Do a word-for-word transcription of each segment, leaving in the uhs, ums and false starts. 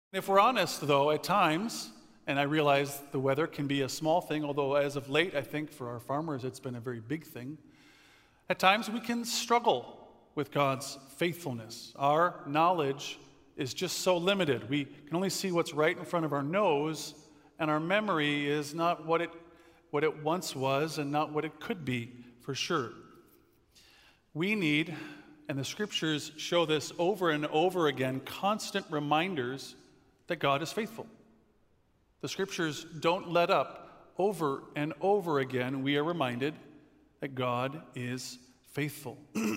If we're honest, though, at times, and I realize the weather can be a small thing, although as of late, I think for our farmers, it's been a very big thing. At times, we can struggle with God's faithfulness. Our knowledge is just so limited. We can only see what's right in front of our nose, and our memory is not what it, what it once was and not what it could be for sure. We need, and the scriptures show this over and over again, constant reminders that God is faithful. The scriptures don't let up. Over and over again, we are reminded that God is faithful.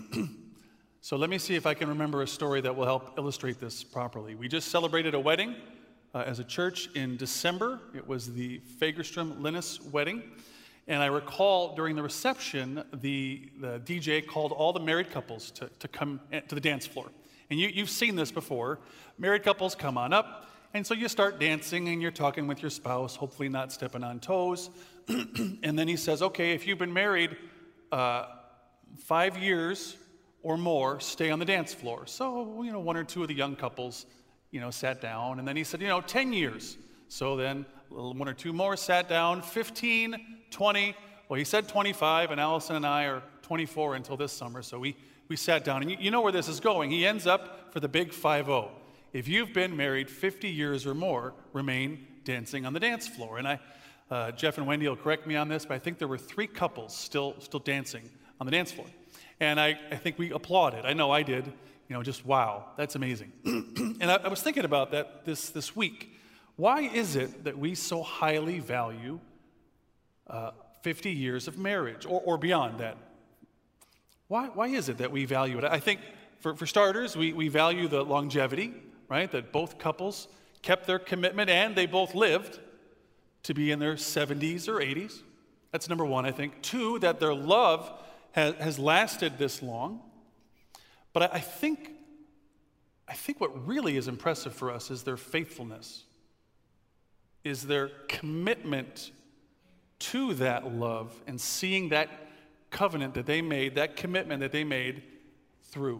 So let me see if I can remember a story that will help illustrate this properly. We just celebrated a wedding uh, as a church in December. It was the Fagerstrom-Linus wedding. And I recall during the reception, the, the D J called all the married couples to, to come to the dance floor. And you, you've seen this before. Married couples come on up. And so you start dancing and you're talking with your spouse, hopefully not stepping on toes. And then he says, okay, if you've been married uh, five years or more, stay on the dance floor. So, you know, one or two of the young couples, you know, sat down. And then he said, you know, ten years. So then one or two more sat down, fifteen, twenty. Well, he said twenty-five, and Allison and I are twenty-four until this summer. So we, we sat down. And you, you know where this is going. He ends up for the big five oh. If you've been married fifty years or more, remain dancing on the dance floor. And I, uh, Jeff and Wendy will correct me on this, but I think there were three couples still still dancing on the dance floor. And I, I think we applauded. I know I did. You know, just wow, that's amazing. And I, I was thinking about that this, this week. Why is it that we so highly value uh, fifty years of marriage or, or beyond that? Why, why is it that we value it? I think, for, for starters, we, we value the longevity, right? That both couples kept their commitment and they both lived to be in their seventies or eighties. That's number one, I think. Two, that their love has, has lasted this long. But I, I think, I think what really is impressive for us is their faithfulness, is their commitment to that love and seeing that covenant that they made, that commitment that they made through.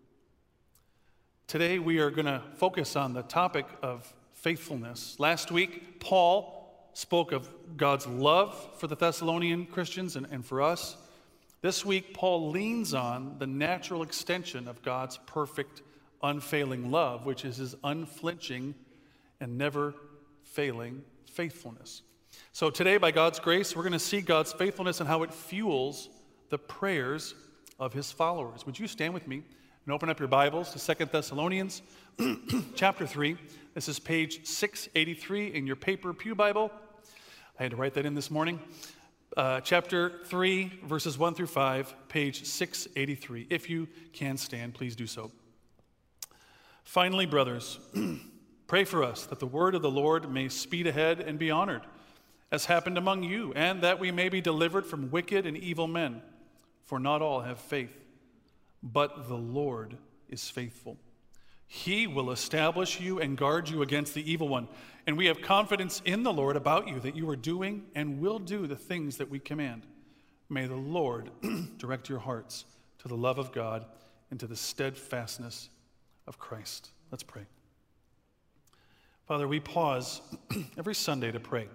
Today we are going to focus on the topic of faithfulness. Last week, Paul spoke of God's love for the Thessalonian Christians and, and for us. This week, Paul leans on the natural extension of God's perfect, unfailing love, which is his unflinching and never failing faithfulness. So today, by God's grace, we're going to see God's faithfulness and how it fuels the prayers of his followers. Would you stand with me and open up your Bibles to Second Thessalonians chapter three. This is page six eighty-three in your paper pew Bible. I had to write that in this morning. Uh, chapter three, verses one through five, page six eighty-three. If you can stand, please do so. Finally, brothers, pray for us that the word of the Lord may speed ahead and be honored, as happened among you, and that we may be delivered from wicked and evil men. For not all have faith, but the Lord is faithful. He will establish you and guard you against the evil one. And we have confidence in the Lord about you, that you are doing and will do the things that we command. May the Lord direct your hearts to the love of God and to the steadfastness of Christ. Let's pray. Father, we pause every Sunday to pray.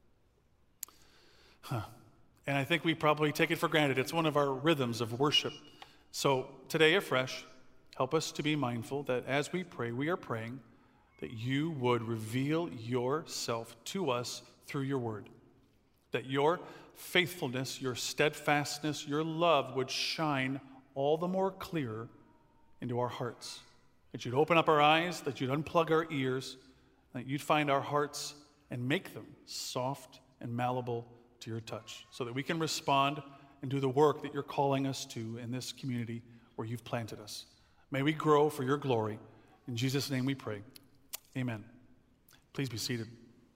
Huh. And I think we probably take it for granted. It's one of our rhythms of worship. So today afresh, help us to be mindful that as we pray, we are praying that you would reveal yourself to us through your word. That your faithfulness, your steadfastness, your love would shine all the more clearer into our hearts. That you'd open up our eyes, that you'd unplug our ears, that you'd find our hearts and make them soft and malleable to your touch, so that we can respond and do the work that you're calling us to in this community where you've planted us. May we grow for your glory. In Jesus' name we pray. Amen. Please be seated.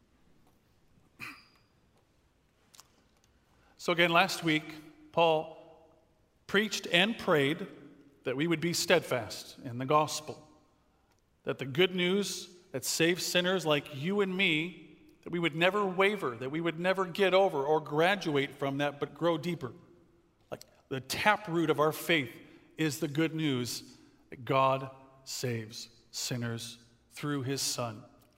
So again, last week, Paul preached and prayed that we would be steadfast in the gospel, that the good news that saves sinners like you and me, that we would never waver, that we would never get over or graduate from that, but grow deeper. Like the taproot of our faith is the good news that God saves sinners through his Son,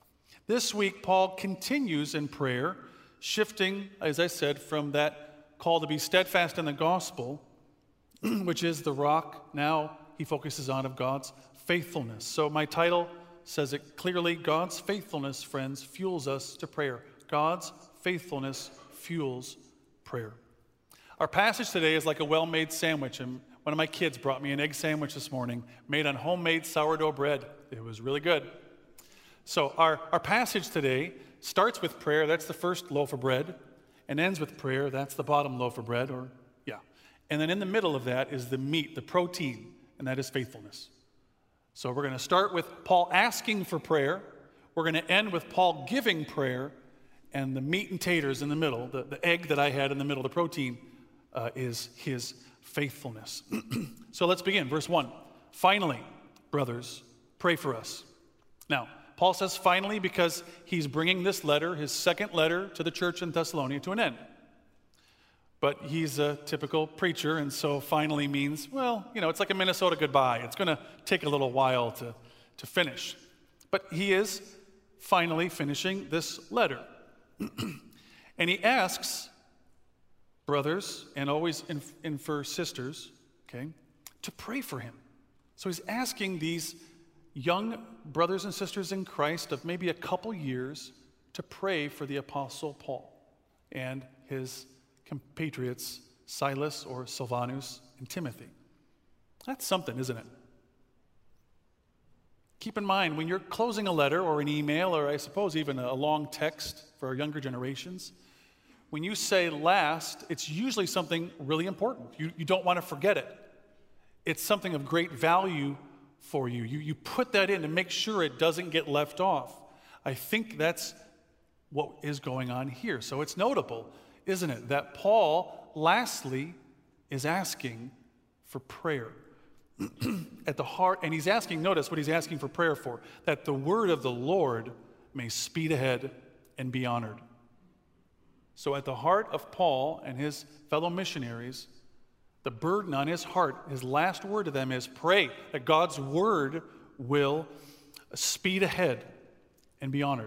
This week, Paul continues in prayer, shifting, as I said, from that call to be steadfast in the gospel, which is the rock. Now he focuses on of God's faithfulness. So my title says it clearly: God's faithfulness, friends, fuels us to prayer. God's faithfulness fuels prayer. Our passage today is like a well-made sandwich, and one of my kids brought me an egg sandwich this morning made on homemade sourdough bread. It was really good. So our, our passage today starts with prayer. That's the first loaf of bread, and ends with prayer. That's the bottom loaf of bread, or yeah. And then in the middle of that is the meat, the protein, and that is faithfulness. So we're going to start with Paul asking for prayer. We're going to end with Paul giving prayer, and the meat and taters in the middle, the, the egg that I had in the middle, the protein, uh, is his faithfulness. So let's begin. Verse one. Finally, brothers, pray for us. Now, Paul says finally because he's bringing this letter, his second letter to the church in Thessalonica, to an end. But he's a typical preacher, and so finally means, well, you know, it's like a Minnesota goodbye. It's going to take a little while to, to finish. But he is finally finishing this letter. And he asks brothers, and always inf- infer sisters, okay, to pray for him. So he's asking these young brothers and sisters in Christ of maybe a couple years to pray for the Apostle Paul and his compatriots Silas or Silvanus and Timothy. That's something, isn't it? Keep in mind, when you're closing a letter or an email, or I suppose even a long text for our younger generations, when you say last, it's usually something really important. You, you don't want to forget it. It's something of great value for you. You. You put that in to make sure it doesn't get left off. I think that's what is going on here. So it's notable, isn't it, that Paul, lastly, is asking for prayer. At the heart, and he's asking, notice what he's asking for prayer for, that the word of the Lord may speed ahead and be honored. So at the heart of Paul and his fellow missionaries, the burden on his heart, his last word to them is pray that God's word will speed ahead and be honored.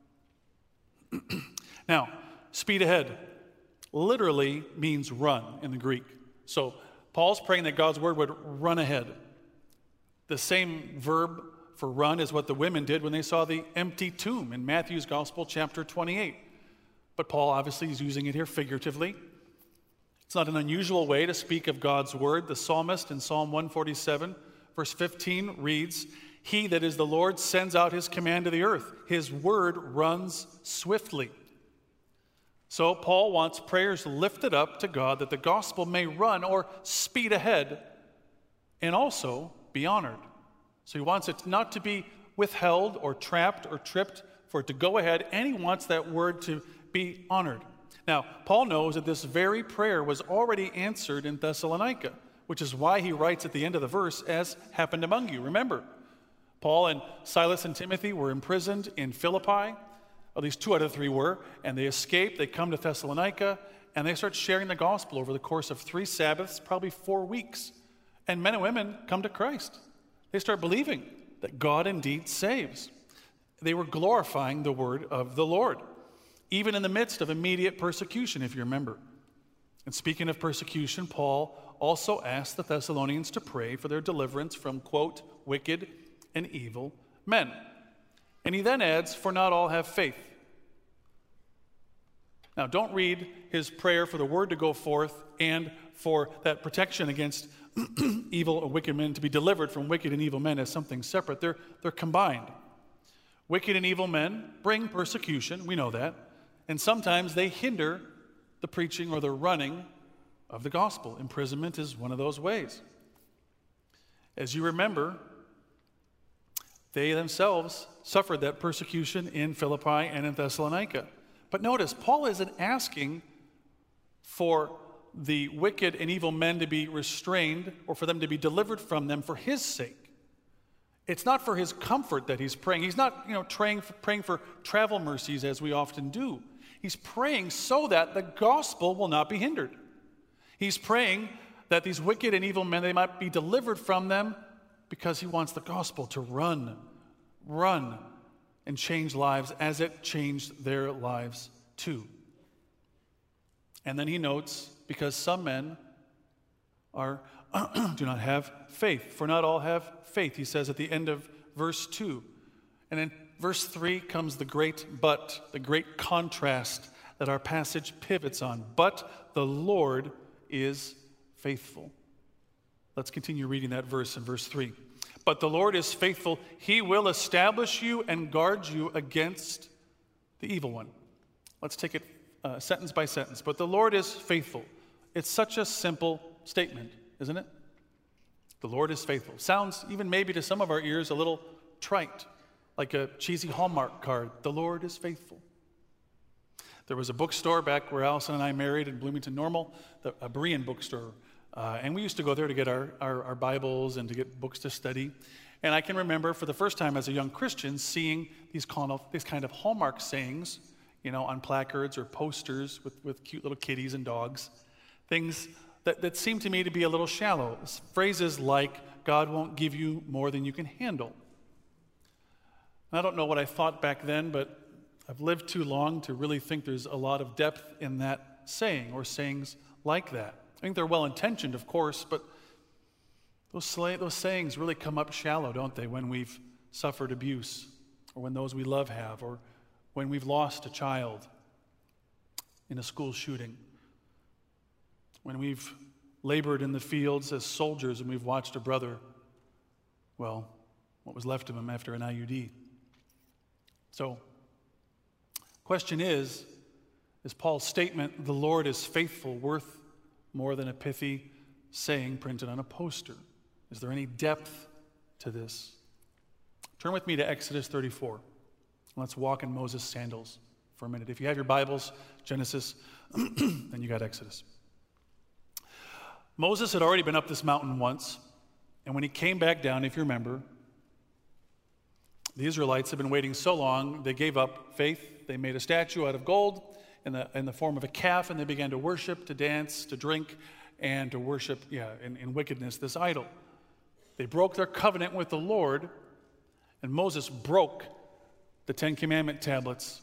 Now, speed ahead literally means run in the Greek. So Paul's praying that God's word would run ahead. The same verb for run is what the women did when they saw the empty tomb in Matthew's Gospel, chapter twenty-eight. But Paul obviously is using it here figuratively. It's not an unusual way to speak of God's word. The psalmist in Psalm one forty-seven, verse fifteen reads, "He that is the Lord sends out his command to the earth. His word runs swiftly." So Paul wants prayers lifted up to God that the gospel may run or speed ahead and also be honored. So he wants it not to be withheld or trapped or tripped, for it to go ahead, and he wants that word to be honored. Now, Paul knows that this very prayer was already answered in Thessalonica, which is why he writes at the end of the verse, "as happened among you." Remember, Paul and Silas and Timothy were imprisoned in Philippi. At least two out of the three were, and they escape. They come to Thessalonica, and they start sharing the gospel over the course of three Sabbaths, probably four weeks. And men and women come to Christ. They start believing that God indeed saves. They were glorifying the word of the Lord, even in the midst of immediate persecution, if you remember. And speaking of persecution, Paul also asked the Thessalonians to pray for their deliverance from, quote, wicked and evil men. And he then adds, "for not all have faith." Now, don't read his prayer for the word to go forth and for that protection against evil or wicked men to be delivered from wicked and evil men as something separate. They're, they're combined. Wicked and evil men bring persecution, we know that, and sometimes they hinder the preaching or the running of the gospel. Imprisonment is one of those ways. As you remember, they themselves suffered that persecution in Philippi and in Thessalonica. But notice, Paul isn't asking for the wicked and evil men to be restrained or for them to be delivered from them for his sake. It's not for his comfort that he's praying. He's not, you know, praying for, praying for travel mercies as we often do. He's praying so that the gospel will not be hindered. He's praying that these wicked and evil men, they might be delivered from them because he wants the gospel to run, run and change lives as it changed their lives too. And then he notes, because some men are do not have faith, for not all have faith, he says at the end of verse two. And in verse three comes the great but, the great contrast that our passage pivots on. But the Lord is faithful. Let's continue reading that verse in verse three. But the Lord is faithful. He will establish you and guard you against the evil one. Let's take it uh, sentence by sentence. But the Lord is faithful. It's such a simple statement, isn't it? The Lord is faithful. Sounds even maybe to some of our ears a little trite, like a cheesy Hallmark card. The Lord is faithful. There was a bookstore back where Allison and I married in Bloomington Normal, the, a Berean bookstore. Uh, and we used to go there to get our, our, our Bibles and to get books to study. And I can remember for the first time as a young Christian seeing these kind of, these kind of Hallmark sayings, you know, on placards or posters with, with cute little kitties and dogs. Things that, that seemed to me to be a little shallow. Phrases like, God won't give you more than you can handle. And I don't know what I thought back then, but I've lived too long to really think there's a lot of depth in that saying or sayings like that. I think they're well-intentioned, of course, but those, sl- those sayings really come up shallow, don't they, when we've suffered abuse, or when those we love have, or when we've lost a child in a school shooting, when we've labored in the fields as soldiers and we've watched a brother, well, what was left of him after an I U D. So, question is, is Paul's statement, the Lord is faithful, worth more than a pithy saying printed on a poster? Is there any depth to this? Turn with me to Exodus thirty-four. Let's walk in Moses' sandals for a minute. If you have your Bibles, Genesis, then you got Exodus. Moses had already been up this mountain once, and when he came back down, if you remember, the Israelites had been waiting so long, they gave up faith. They made a statue out of gold in the, in the form of a calf, and they began to worship, to dance, to drink, and to worship, yeah, in, in wickedness, this idol. They broke their covenant with the Lord, and Moses broke the Ten Commandment tablets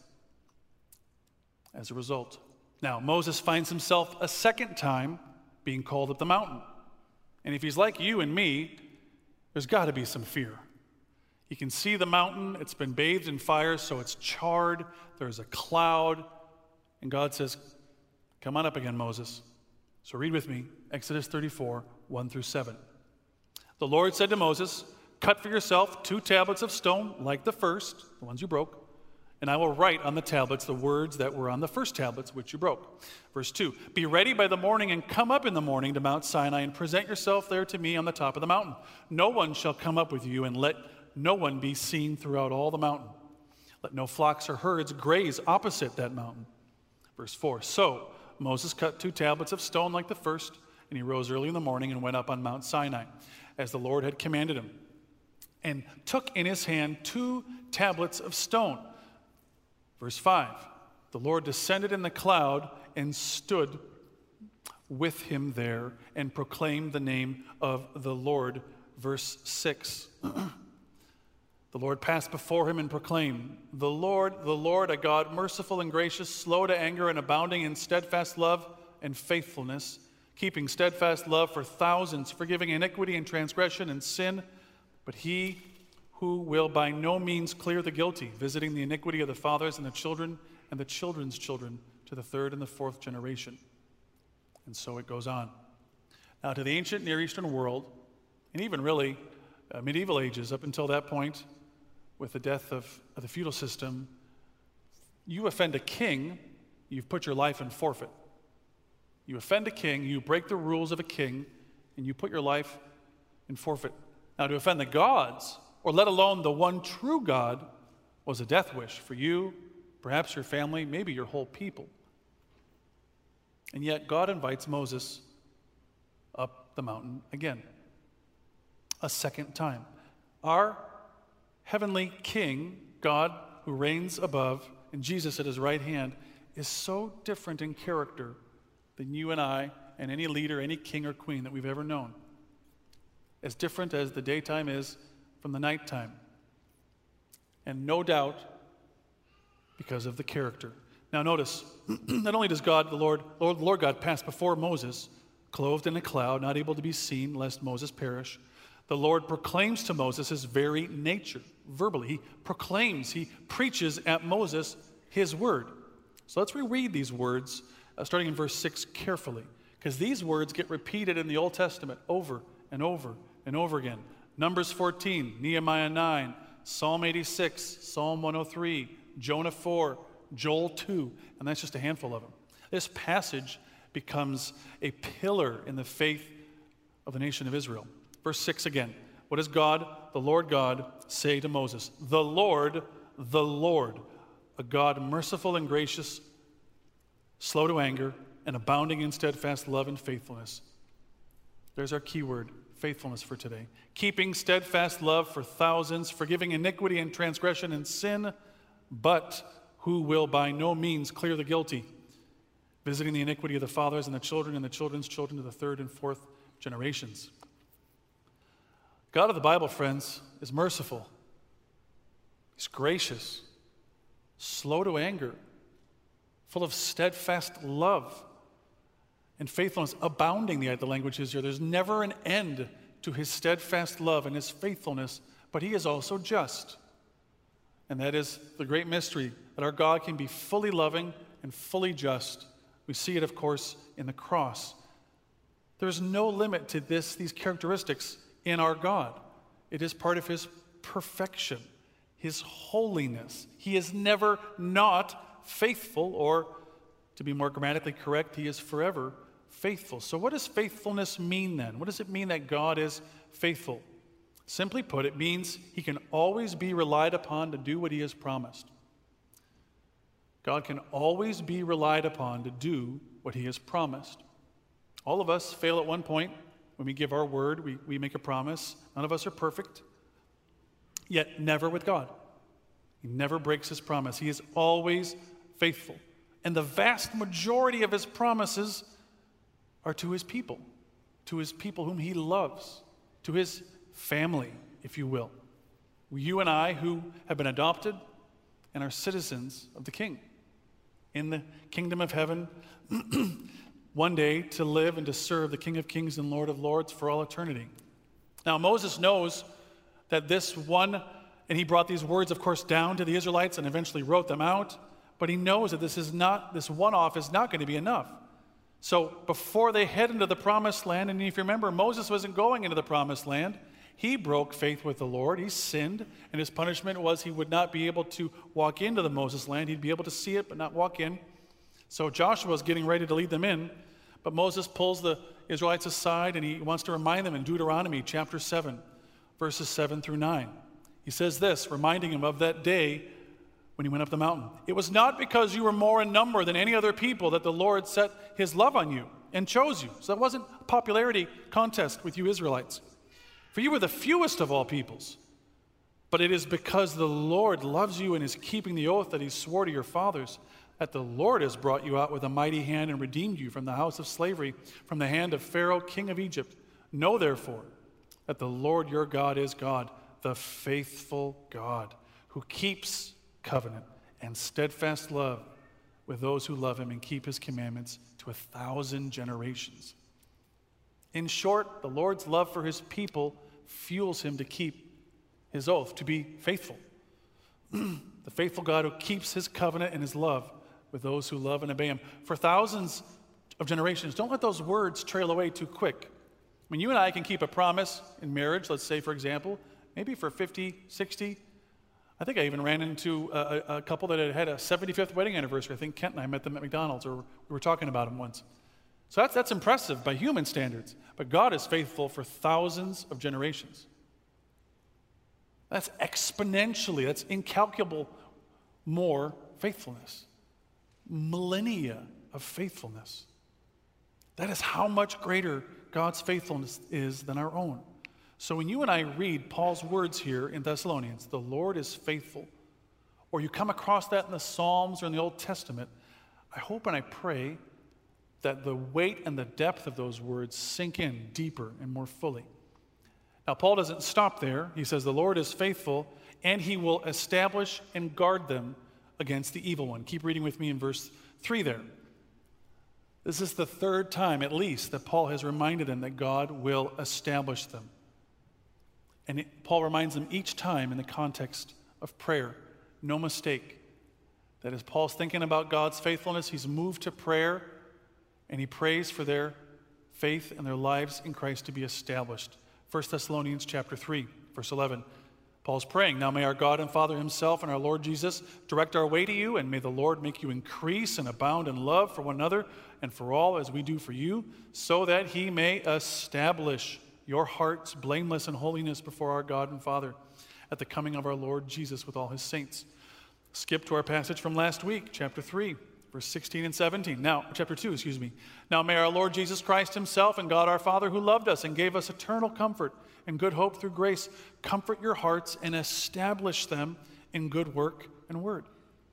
as a result. Now, Moses finds himself a second time being called up the mountain. And if he's like you and me, there's got to be some fear. He can see the mountain. It's been bathed in fire, so it's charred. There's a cloud. And God says, come on up again, Moses. So read with me, Exodus thirty-four, one through seven. The Lord said to Moses, cut for yourself two tablets of stone like the first, the ones you broke, and I will write on the tablets the words that were on the first tablets which you broke. Verse two, be ready by the morning and come up in the morning to Mount Sinai and present yourself there to me on the top of the mountain. No one shall come up with you, and let no one be seen throughout all the mountain. Let no flocks or herds graze opposite that mountain. Verse four, so Moses cut two tablets of stone like the first, and he rose early in the morning and went up on Mount Sinai, as the Lord had commanded him, and took in his hand two tablets of stone. Verse five, the Lord descended in the cloud and stood with him there and proclaimed the name of the Lord. Verse six, the Lord passed before him and proclaimed, the Lord, the Lord, a God merciful and gracious, slow to anger and abounding in steadfast love and faithfulness, keeping steadfast love for thousands, forgiving iniquity and transgression and sin, but he who will by no means clear the guilty, visiting the iniquity of the fathers and the children and the children's children to the third and the fourth generation. And so it goes on. Now, to the ancient Near Eastern world, and even really uh, medieval ages up until that point, with the death of, of the feudal system, you offend a king, you've put your life in forfeit. You offend a king, you break the rules of a king, and you put your life in forfeit. Now, to offend the gods, or let alone the one true God, was a death wish for you, perhaps your family, maybe your whole people. And yet God invites Moses up the mountain again, a second time. Our heavenly King, God who reigns above, and Jesus at his right hand, is so different in character than you and I and any leader, any king or queen that we've ever known. As different as the daytime is from the nighttime. And no doubt, because of the character. Now notice, not only does God, the Lord, Lord, Lord God pass before Moses, clothed in a cloud, not able to be seen lest Moses perish, the Lord proclaims to Moses his very nature, verbally. He proclaims, he preaches at Moses his word. So let's reread these words, uh, starting in verse six carefully, because these words get repeated in the Old Testament over and over and over again. Numbers fourteen, Nehemiah nine, Psalm eighty-six, Psalm one oh three, Jonah four, Joel two, and that's just a handful of them. This passage becomes a pillar in the faith of the nation of Israel. Verse six again. What does God, the Lord God, say to Moses? The Lord, the Lord, a God merciful and gracious, slow to anger, and abounding in steadfast love and faithfulness. There's our key word, faithfulness, for today. Keeping steadfast love for thousands, forgiving iniquity and transgression and sin, but who will by no means clear the guilty, visiting the iniquity of the fathers and the children and the children's children to the third and fourth generations. God of the Bible, friends, is merciful. He's gracious, slow to anger, full of steadfast love and faithfulness, abounding, the, the language is here. There's never an end to his steadfast love and his faithfulness, but he is also just. And that is the great mystery, that our God can be fully loving and fully just. We see it, of course, in the cross. There's no limit to this, these characteristics in our God. It is part of his perfection, his holiness. He is never not faithful, or to be more grammatically correct, he is forever faithful. So what does faithfulness mean then? What does it mean that God is faithful? Simply put, it means he can always be relied upon to do what he has promised. God can always be relied upon to do what he has promised. All of us fail at one point. When we give our word, we, we make a promise. None of us are perfect, yet never with God. He never breaks his promise. He is always faithful. And the vast majority of his promises are to his people, to his people whom he loves, to his family, if you will. You and I, who have been adopted and are citizens of the King in the kingdom of heaven, one day to live and to serve the King of Kings and Lord of Lords for all eternity. Now, Moses knows that this one, and he brought these words, of course, down to the Israelites and eventually wrote them out, but he knows that this is not, this one-off is not going to be enough. So before they head into the promised land, and if you remember, Moses wasn't going into the promised land. He broke faith with the Lord. He sinned, and his punishment was he would not be able to walk into the Moses land. He'd be able to see it, but not walk in. So Joshua is getting ready to lead them in, but Moses pulls the Israelites aside, and he wants to remind them in Deuteronomy chapter seven, verses seven through nine. He says this, reminding him of that day when he went up the mountain. It was not because you were more in number than any other people that the Lord set his love on you and chose you. So that wasn't a popularity contest with you Israelites. For you were the fewest of all peoples. But it is because the Lord loves you and is keeping the oath that he swore to your fathers, that the Lord has brought you out with a mighty hand and redeemed you from the house of slavery, from the hand of Pharaoh, king of Egypt. Know therefore that the Lord your God is God, the faithful God, who keeps covenant and steadfast love with those who love him and keep his commandments to a thousand generations. In short, the Lord's love for his people fuels him to keep his oath, to be faithful. The faithful God who keeps his covenant and his love with those who love and obey him for thousands of generations. Don't let those words trail away too quick. I mean, you and I can keep a promise in marriage, let's say, for example, maybe for fifty, sixty. I think I even ran into a, a couple that had had a seventy-fifth wedding anniversary. I think Kent and I met them at McDonald's, or we were talking about them once. So that's, that's impressive by human standards. But God is faithful for thousands of generations. That's exponentially, that's incalculable more faithfulness. Millennia of faithfulness. That is how much greater God's faithfulness is than our own. So when you and I read Paul's words here in Thessalonians, the Lord is faithful, or you come across that in the Psalms or in the Old Testament, I hope and I pray that the weight and the depth of those words sink in deeper and more fully. Now, Paul doesn't stop there. He says the Lord is faithful, and he will establish and guard them against the evil one. Keep reading with me in verse three there. This is the third time, at least, that Paul has reminded them that God will establish them. And it, Paul reminds them each time in the context of prayer. No mistake. That as Paul's thinking about God's faithfulness, he's moved to prayer, and he prays for their faith and their lives in Christ to be established. First Thessalonians chapter three, verse eleven. Paul's praying, "Now may our God and Father himself and our Lord Jesus direct our way to you, and may the Lord make you increase and abound in love for one another and for all as we do for you, so that he may establish your hearts blameless in holiness before our God and Father at the coming of our Lord Jesus with all his saints." Skip to our passage from last week, chapter three, verse sixteen and seventeen. Now, chapter two, excuse me. "Now may our Lord Jesus Christ himself and God our Father, who loved us and gave us eternal comfort and good hope through grace, comfort your hearts and establish them in good work and word."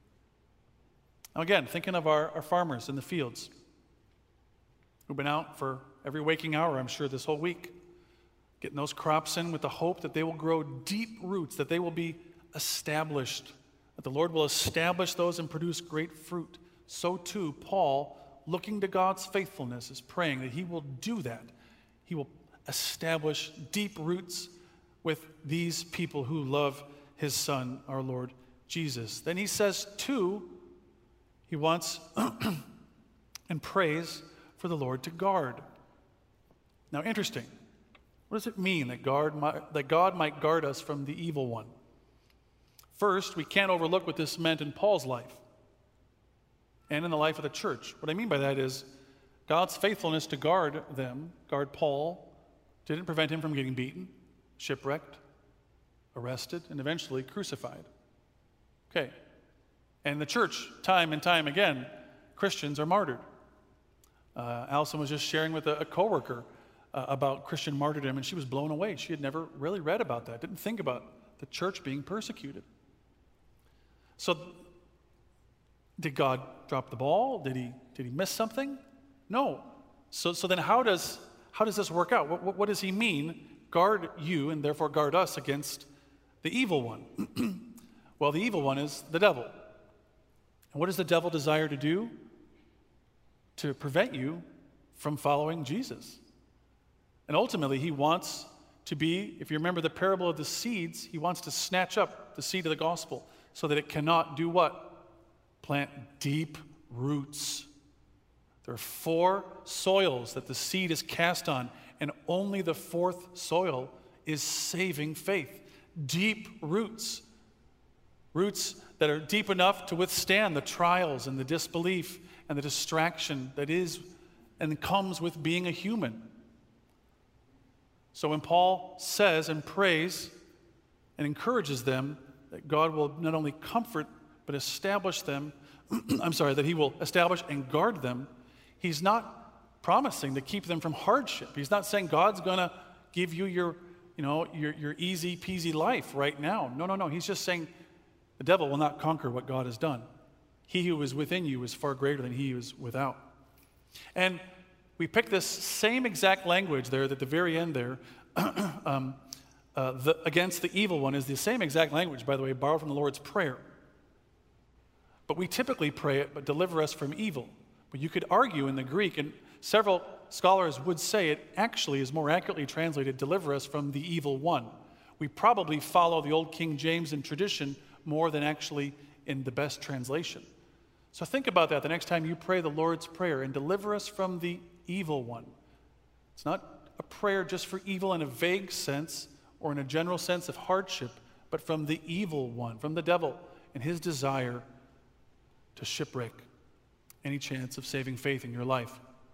Now again, thinking of our, our farmers in the fields who've been out for every waking hour, I'm sure, this whole week, getting those crops in with the hope that they will grow deep roots, that they will be established, that the Lord will establish those and produce great fruit. So too, Paul, looking to God's faithfulness, is praying that he will do that. He will establish deep roots with these people who love his Son, our Lord Jesus. Then he says, too, he wants and prays for the Lord to guard. Now, interesting. What does it mean that, guard might, that God might guard us from the evil one? First, we can't overlook what this meant in Paul's life and in the life of the church. What I mean by that is God's faithfulness to guard them, guard Paul, didn't prevent him from getting beaten, shipwrecked, arrested, and eventually crucified. Okay. And the church, time and time again, Christians are martyred. Uh, Allison was just sharing with a, a coworker uh, about Christian martyrdom, and she was blown away. She had never really read about that, didn't think about the church being persecuted. So, did God drop the ball? Did he, did he miss something? No. So, so then how does, how does this work out? What, what, what does he mean, guard you and therefore guard us against the evil one? Well, the evil one is the devil. And what does the devil desire to do? To prevent you from following Jesus. And ultimately, he wants to be, if you remember the parable of the seeds, he wants to snatch up the seed of the gospel so that it cannot do what? Plant deep roots. There are four soils that the seed is cast on, and only the fourth soil is saving faith. Deep roots. Roots that are deep enough to withstand the trials and the disbelief and the distraction that is and comes with being a human. So when Paul says and prays and encourages them that God will not only comfort but establish them, I'm sorry, that he will establish and guard them, he's not promising to keep them from hardship. He's not saying God's going to give you your, you know, your, your easy peasy life right now. No, no, no. He's just saying the devil will not conquer what God has done. He who is within you is far greater than he who is without. And we pick this same exact language there at the very end there, um, uh, the, against the evil one is the same exact language, by the way, borrowed from the Lord's Prayer. But we typically pray it, but deliver us from evil. But you could argue in the Greek, and several scholars would say it actually is more accurately translated, deliver us from the evil one. We probably follow the old King James in tradition more than actually in the best translation. So think about that the next time you pray the Lord's Prayer, and deliver us from the evil one. It's not a prayer just for evil in a vague sense or in a general sense of hardship, but from the evil one, from the devil and his desire to shipwreck any chance of saving faith in your life.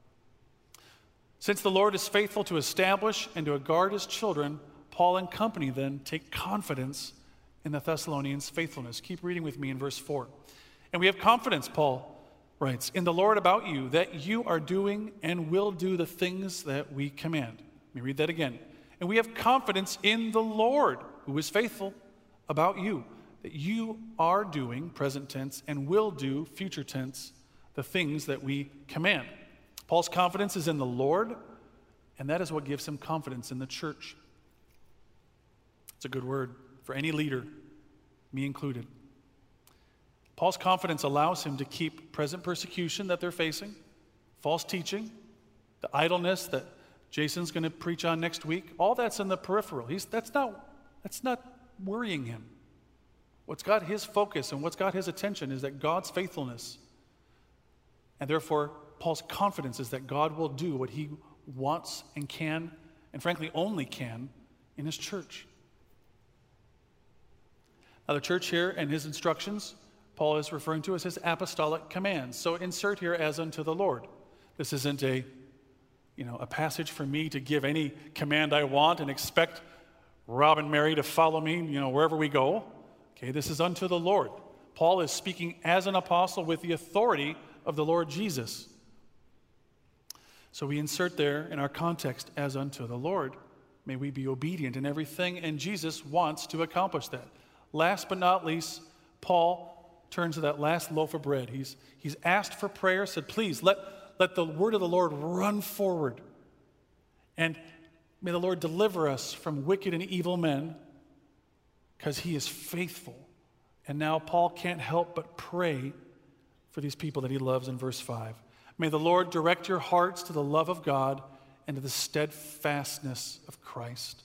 Since the Lord is faithful to establish and to guard his children, Paul and company then take confidence in the Thessalonians' faithfulness. Keep reading with me in verse four. And we have confidence, Paul writes, in the Lord about you, that you are doing and will do the things that we command. Let me read that again. And we have confidence in the Lord, who is faithful, about you, that you are doing, present tense, and will do, future tense, the things that we command. Paul's confidence is in the Lord, and that is what gives him confidence in the church. It's a good word for any leader, me included. Paul's confidence allows him to keep present persecution that they're facing, false teaching, the idleness that Jason's going to preach on next week. All that's in the peripheral. He's, that's not, that's not worrying him. What's got his focus and what's got his attention is that God's faithfulness. And therefore, Paul's confidence is that God will do what he wants and can, and frankly only can, in his church. Now the church here and his instructions, Paul is referring to as his apostolic commands. So insert here as unto the Lord. This isn't a, you know, a passage for me to give any command I want and expect Rob and Mary to follow me, you know, wherever we go. Okay, this is unto the Lord. Paul is speaking as an apostle with the authority of the Lord Jesus. So we insert there in our context as unto the Lord. May we be obedient in everything, and Jesus wants to accomplish that. Last but not least, Paul turns to that last loaf of bread. He's, he's asked for prayer, said, please let, let the word of the Lord run forward. And may the Lord deliver us from wicked and evil men, because he is faithful. And now Paul can't help but pray for these people that he loves in verse five. May the Lord direct your hearts to the love of God and to the steadfastness of Christ.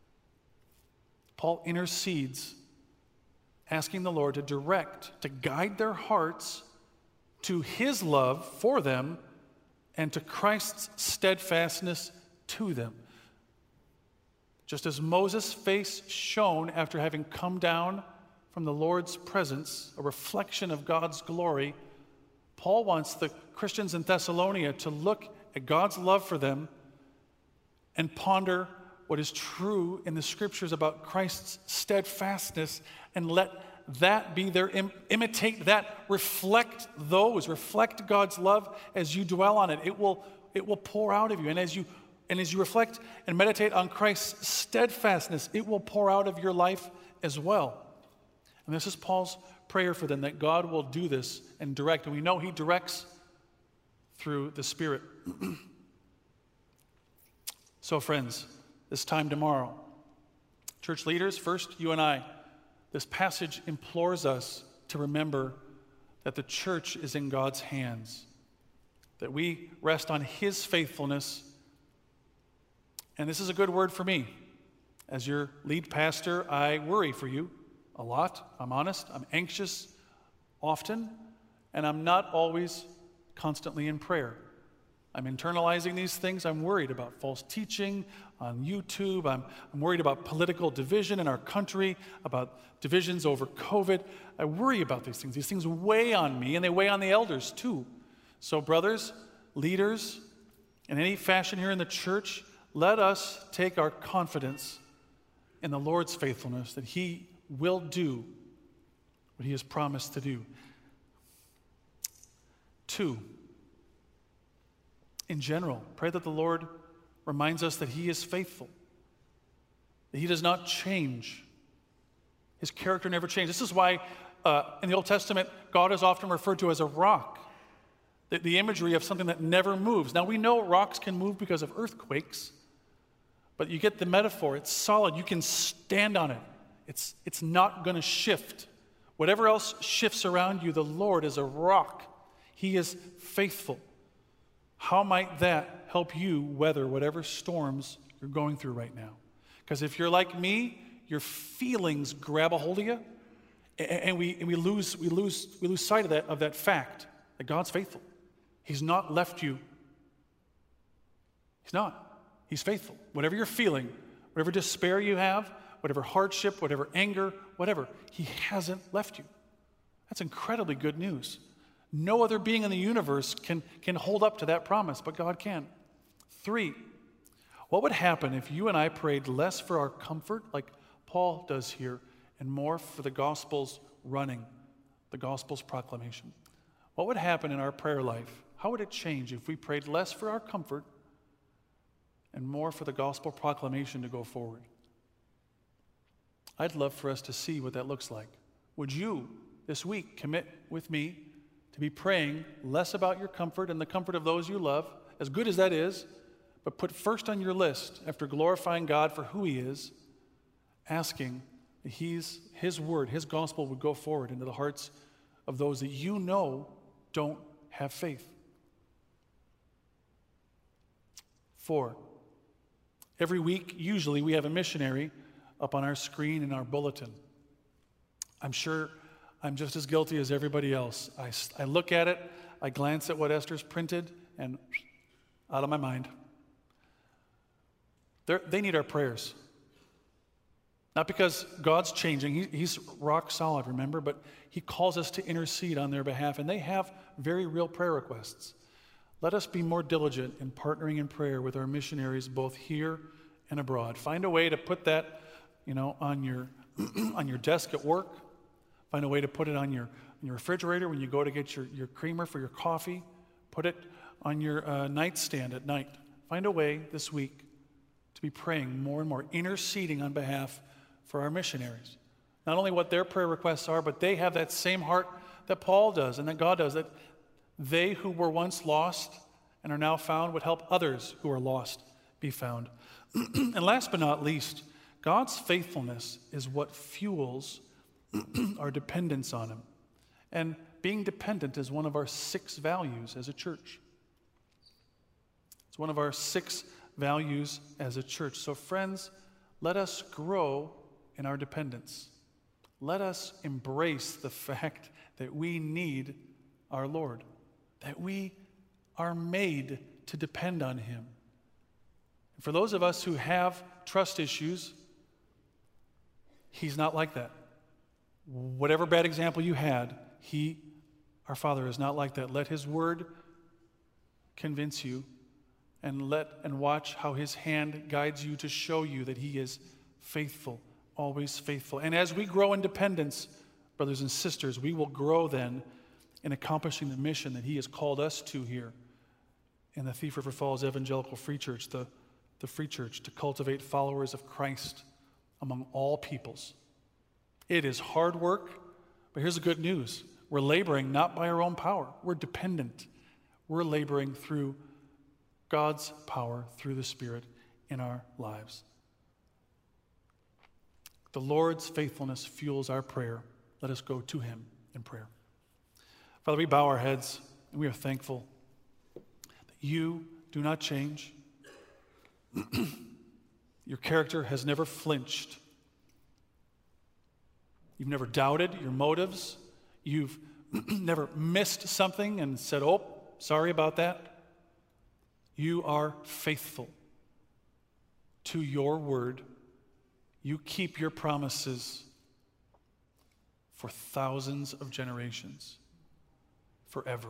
Paul intercedes, asking the Lord to direct, to guide their hearts to his love for them and to Christ's steadfastness to them. Just as Moses' face shone after having come down from the Lord's presence, a reflection of God's glory, Paul wants the Christians in Thessalonica to look at God's love for them and ponder what is true in the scriptures about Christ's steadfastness, and let that be their, im- imitate that, reflect those, reflect God's love as you dwell on it. It will, it will pour out of you. And as you, and as you reflect and meditate on Christ's steadfastness, it will pour out of your life as well. And this is Paul's prayer for them, that God will do this and direct. And we know he directs through the Spirit. So friends, this time tomorrow, church leaders, first you and I, this passage implores us to remember that the church is in God's hands, that we rest on his faithfulness. And this is a good word for me. As your lead pastor, I worry for you a lot. I'm honest. I'm anxious often, and I'm not always constantly in prayer. I'm internalizing these things. I'm worried about false teaching on YouTube. I'm, I'm worried about political division in our country, about divisions over COVID. I worry about these things. These things weigh on me, and they weigh on the elders too. So brothers, leaders, in any fashion here in the church, let us take our confidence in the Lord's faithfulness, that he will do what he has promised to do. Two, in general, pray that the Lord reminds us that he is faithful, that he does not change. His character never changes. This is why uh, in the Old Testament, God is often referred to as a rock, the, the imagery of something that never moves. Now we know rocks can move because of earthquakes, but you get the metaphor. It's solid. You can stand on it. It's, it's not going to shift. Whatever else shifts around you, the Lord is a rock. He is faithful. How might that help you weather whatever storms you're going through right now? Because if you're like me, your feelings grab a hold of you, and we, and we, lose, we, lose, we lose sight of that, of that fact, that God's faithful. He's not left you. He's not. He's faithful. Whatever you're feeling, whatever despair you have, whatever hardship, whatever anger, whatever, he hasn't left you. That's incredibly good news. No other being in the universe can, can hold up to that promise, but God can. Three, what would happen if you and I prayed less for our comfort, like Paul does here, and more for the gospel's running, the gospel's proclamation? What would happen in our prayer life? How would it change if we prayed less for our comfort and more for the gospel proclamation to go forward? I'd love for us to see what that looks like. Would you, this week, commit with me to be praying less about your comfort and the comfort of those you love, as good as that is, but put first on your list, after glorifying God for who he is, asking that he's, his word, his gospel would go forward into the hearts of those that you know don't have faith. Four, every week, usually, we have a missionary up on our screen in our bulletin. I'm sure I'm just as guilty as everybody else. I, I look at it, I glance at what Esther's printed, and out of my mind. They're, they need our prayers. Not because God's changing, he, he's rock solid, remember, but he calls us to intercede on their behalf, and they have very real prayer requests. Let us be more diligent in partnering in prayer with our missionaries both here and abroad. Find a way to put that, you know, on your on your desk at work. Find a way to put it on your, on your refrigerator when you go to get your, your creamer for your coffee. Put it on your uh, nightstand at night. Find a way this week to be praying more and more, interceding on behalf for our missionaries. Not only what their prayer requests are, but they have that same heart that Paul does and that God does, that they who were once lost and are now found would help others who are lost be found. And last but not least, God's faithfulness is what fuels our dependence on him. And being dependent is one of our six values as a church. It's one of our six values as a church. So friends, let us grow in our dependence. Let us embrace the fact that we need our Lord, that we are made to depend on him. And for those of us who have trust issues, he's not like that. Whatever bad example you had, he, our Father, is not like that. Let his word convince you, and let and watch how his hand guides you to show you that he is faithful, always faithful. And as we grow in dependence, brothers and sisters, we will grow then in accomplishing the mission that he has called us to here in the Thief River Falls Evangelical Free Church, the, the Free Church, to cultivate followers of Christ among all peoples. It is hard work, but here's the good news. We're laboring not by our own power. We're dependent. We're laboring through God's power, through the Spirit in our lives. The Lord's faithfulness fuels our prayer. Let us go to him in prayer. Father, we bow our heads, and we are thankful that you do not change. Your character has never flinched. You've never doubted your motives. You've never missed something and said, oh, sorry about that. You are faithful to your word. You keep your promises for thousands of generations, forever.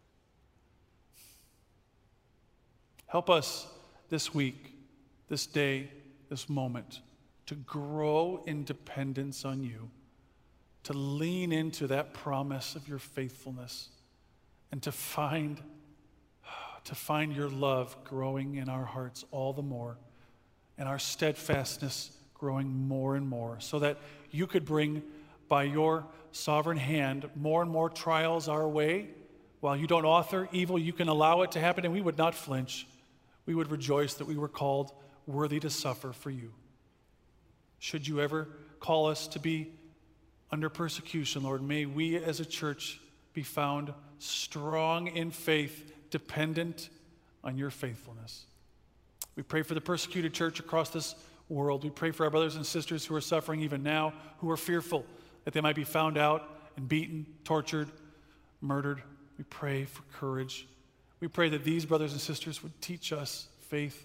Help us this week, this day, this moment, to grow in dependence on you, to lean into that promise of your faithfulness, and to find, to find your love growing in our hearts all the more, and our steadfastness growing more and more, so that you could bring, by your sovereign hand, more and more trials our way. While you don't author evil, you can allow it to happen, and we would not flinch. We would rejoice that we were called worthy to suffer for you. Should you ever call us to be under persecution, Lord, may we as a church be found strong in faith, dependent on your faithfulness. We pray for the persecuted church across this world. We pray for our brothers and sisters who are suffering even now, who are fearful that they might be found out and beaten, tortured, murdered. We pray for courage. We pray that these brothers and sisters would teach us faith.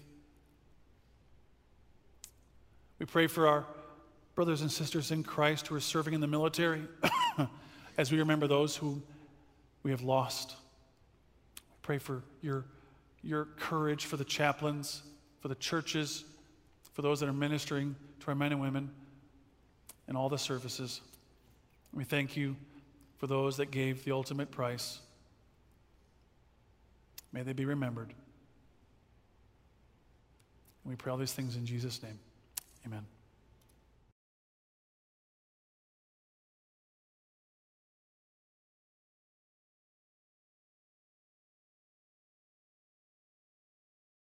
We pray for our brothers and sisters in Christ who are serving in the military as we remember those who we have lost. We pray for your, your courage for the chaplains, for the churches, for those that are ministering to our men and women in all the services. We thank you for those that gave the ultimate price. May they be remembered. And we pray all these things in Jesus' name. Amen.